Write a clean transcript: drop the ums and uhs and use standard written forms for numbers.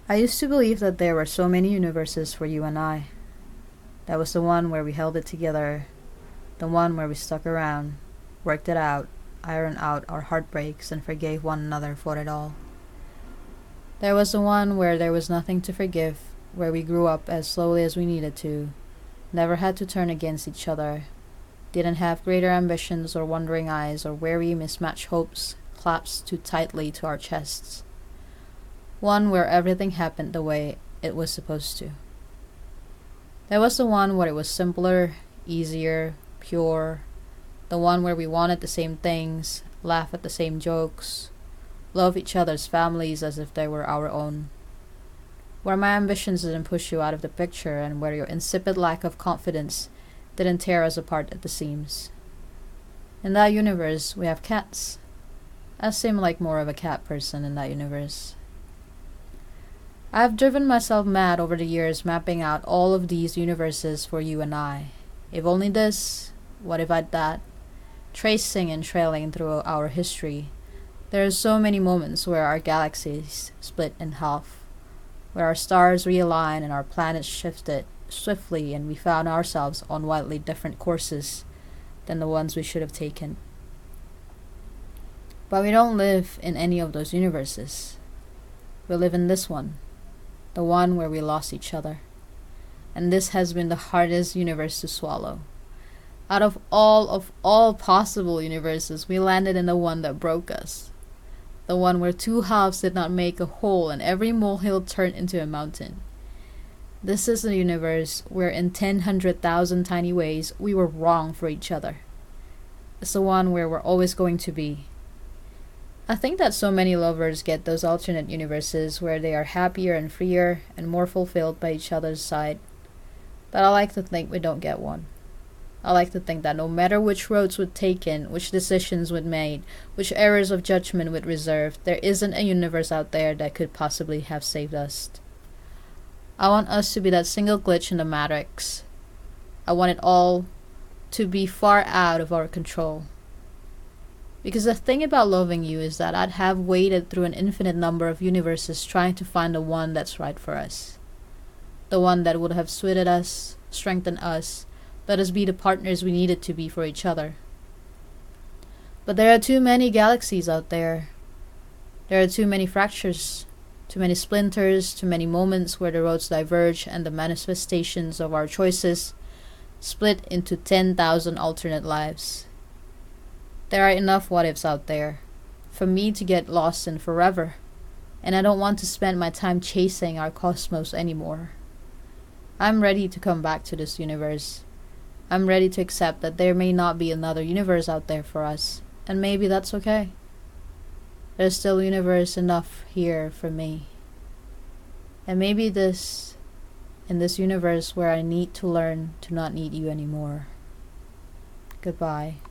I used to believe that there were so many universes for you and I. That was the one where we held it together, the one where we stuck around, worked it out, ironed out our heartbreaks, and forgave one another for it all. There was the one where there was nothing to forgive, where we grew up as slowly as we needed to, never had to turn against each other, didn't have greater ambitions or wandering eyes or weary mismatched hopes clasped too tightly to our chests. One where everything happened the way it was supposed to. There was the one where it was simpler, easier, pure, the one where we wanted the same things, laugh at the same jokes, love each other's families as if they were our own. Where my ambitions didn't push you out of the picture and where your insipid lack of confidence didn't tear us apart at the seams. In that universe, we have cats. I seem like more of a cat person in that universe. I've driven myself mad over the years mapping out all of these universes for you and I. If only this, what if I'd that? Tracing and trailing through our history, there are so many moments where our galaxies split in half, where our stars realigned and our planets shifted swiftly and we found ourselves on wildly different courses than the ones we should have taken. But we don't live in any of those universes. We live in this one, the one where we lost each other. And this has been the hardest universe to swallow. Out of all possible universes, we landed in the one that broke us. The one where two halves did not make a whole and every molehill turned into a mountain. This is a universe where in 100,000 tiny ways we were wrong for each other. It's the one where we're always going to be. I think that so many lovers get those alternate universes where they are happier and freer and more fulfilled by each other's side. But I like to think we don't get one. I like to think that no matter which roads we'd taken, which decisions we'd made, which errors of judgment we'd reserved, there isn't a universe out there that could possibly have saved us. I want us to be that single glitch in the matrix. I want it all to be far out of our control. Because the thing about loving you is that I'd have waded through an infinite number of universes trying to find the one that's right for us. The one that would have suited us, strengthened us, let us be the partners we needed to be for each other. But there are too many galaxies out there. There are too many fractures, too many splinters, too many moments where the roads diverge and the manifestations of our choices split into 10,000 alternate lives. There are enough what-ifs out there for me to get lost in forever, and I don't want to spend my time chasing our cosmos anymore. I'm ready to come back to this universe. I'm ready to accept that there may not be another universe out there for us, and maybe that's okay. There's still universe enough here for me. And maybe in this universe where I need to learn to not need you anymore. Goodbye.